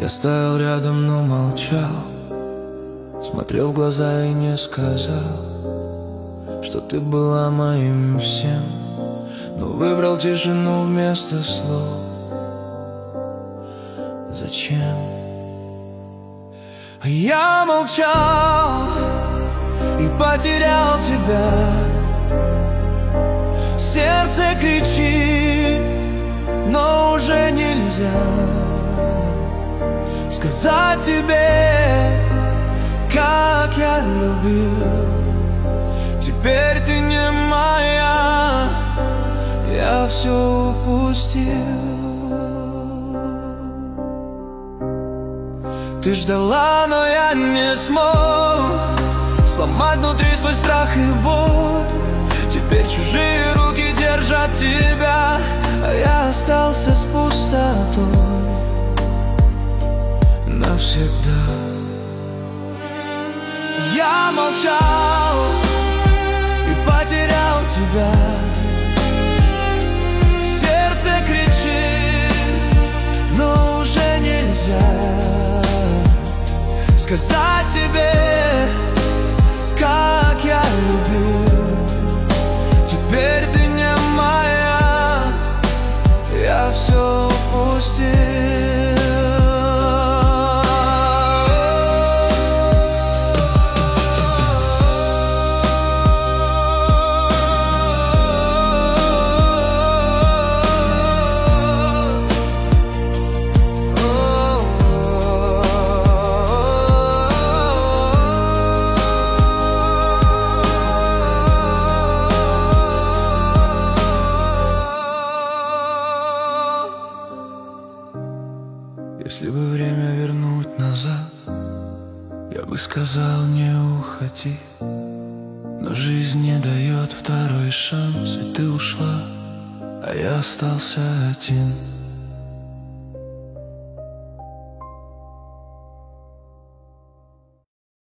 Я стоял рядом, но молчал, смотрел в глаза и не сказал, что ты была моим всем, но выбрал тишину вместо слов. Зачем? Я молчал и потерял тебя. Сердце кричит, но уже нельзя сказать тебе, как я любил. Теперь ты не моя, я все упустил. Ты ждала, но я не смог сломать внутри свой страх и боль. Теперь чужие руки держат тебя, а я остался с пустотой навсегда. Я молчал и потерял тебя. Сердце кричит, но уже нельзя сказать тебе, как я любил. Теперь ты не моя, я все упустил. Если бы время вернуть назад, я бы сказал: не уходи. Но жизнь не дает второй шанс, и ты ушла, а я остался один.